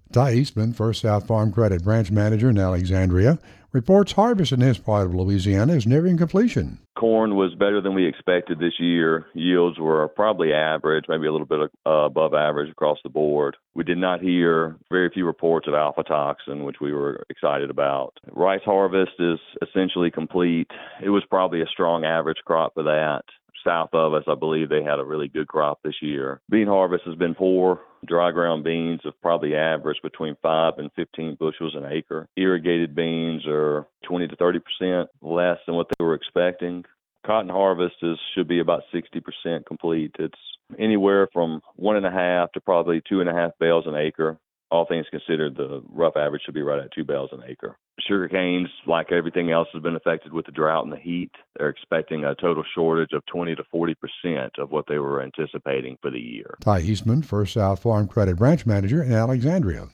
Ty Eastman, First South Farm Credit Branch Manager in Alexandria, reports harvest in his part of Louisiana is nearing completion. Corn was better than we expected this year. Yields were probably average, maybe a little bit above average across the board. We did not hear very few reports of alpha toxin, which we were excited about. Rice harvest is essentially complete. It was probably a strong average crop for that. South of us, I believe they had a really good crop this year. Bean harvest has been poor. Dry ground beans have probably averaged between 5 and 15 bushels an acre. Irrigated beans are 20 to 30% less than what they were expecting. Cotton harvest should be about 60% complete. It's anywhere from 1.5 to probably 2.5 bales an acre. All things considered, the rough average should be right at 2 bales an acre. Sugar canes, like everything else, has been affected with the drought and the heat. They're expecting a total shortage of 20 to 40% of what they were anticipating for the year. Ty Eastman, First South Farm Credit Branch Manager in Alexandria.